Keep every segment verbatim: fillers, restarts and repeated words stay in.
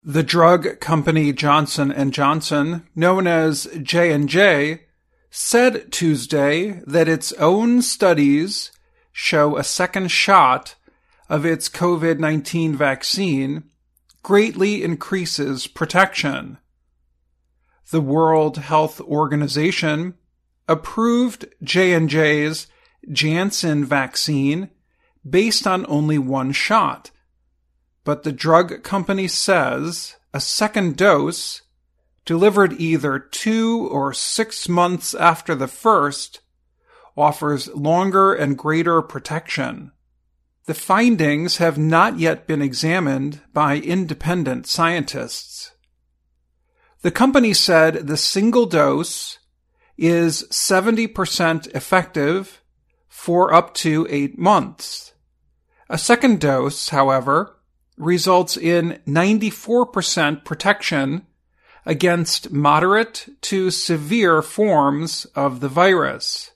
The drug company Johnson and Johnson, known as J and J, said Tuesday that its own studies show a second shot of its COVID nineteen vaccine greatly increases protection. The World Health Organization approved J and J's Janssen vaccine based on only one shot, but the drug company says a second dose, delivered either two or six months after the first, offers longer and greater protection. The findings have not yet been examined by independent scientists. The company said the single dose is seventy percent effective for up to eight months. A second dose, however, results in ninety-four percent protection against moderate to severe forms of the virus.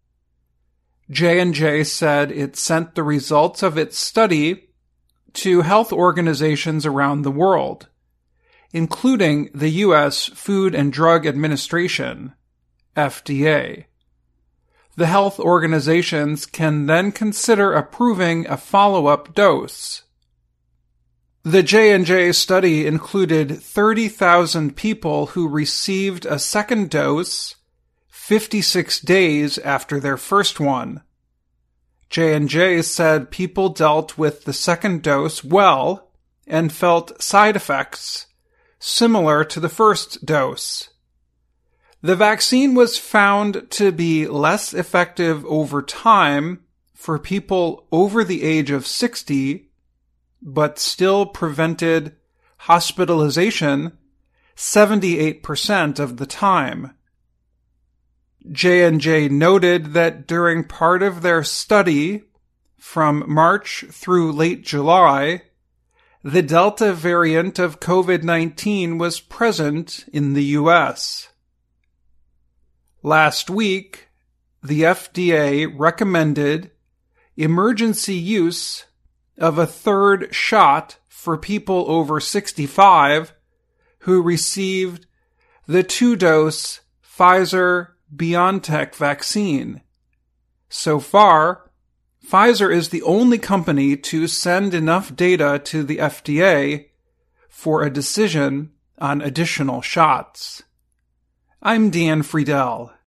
J and J said it sent the results of its study to health organizations around the world, including the U S Food and Drug Administration, F D A. The health organizations can then consider approving a follow-up dose. The J and J study included thirty thousand people who received a second dose fifty-six days after their first one. J and J said people dealt with the second dose well and felt side effects similar to the first dose. The vaccine was found to be less effective over time for people over the age of sixty, but still prevented hospitalization seventy-eight percent of the time. J and J noted that during part of their study, from March through late July, the Delta variant of COVID nineteen was present in the U S. Last week, the F D A recommended emergency use of a third shot for people over sixty-five who received the two-dose Pfizer-BioNTech vaccine. So far, Pfizer is the only company to send enough data to the F D A for a decision on additional shots. I'm Dan Friedel.